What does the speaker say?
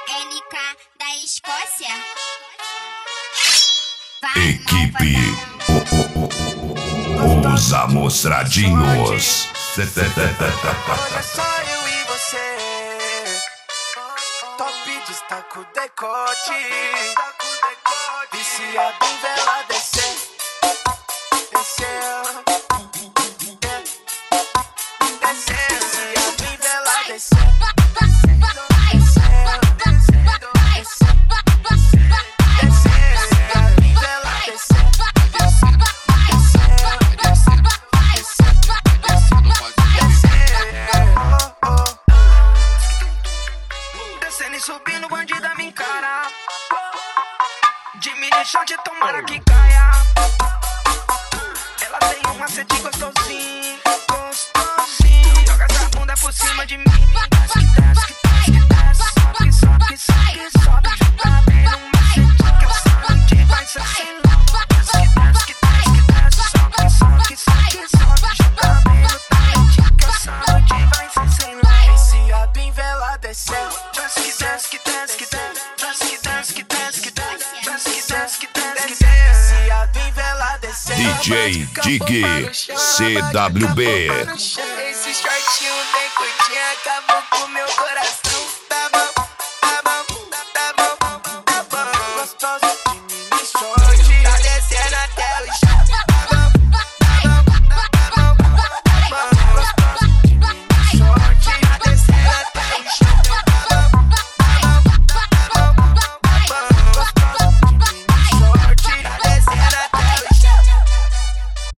NK da Escócia. Equipe Os Amostradinhos. Hoje é só eu e você. Top destaca o decote. Viciado em vela descer. Desceu. Desceu. Viciado em vela descer. Descendo e subindo, bandida me encara. De mini short, tomara que caia. Ela tem um macete gostosinho, gostosinho. Joga essa bunda por cima de mim. Desce, desce, desce, desce. Sobe, sobe, sobe, sobe. Joga bem no macete que eu sabe. Vai ser sem louco. Desce, desce, desce, desce. Sobe, sobe, sobe, sobe. Joga bem no talente que eu sabe. Vai ser sem louco. Viciado em vela desceu. Desce, desce, desce, desce. Desce, desce, desce, desce. Desce, desce, desce, desce. Viciado em vela desceu. DJ Dig CWB. Esse shortinho bem curtinho acabou com meu coração.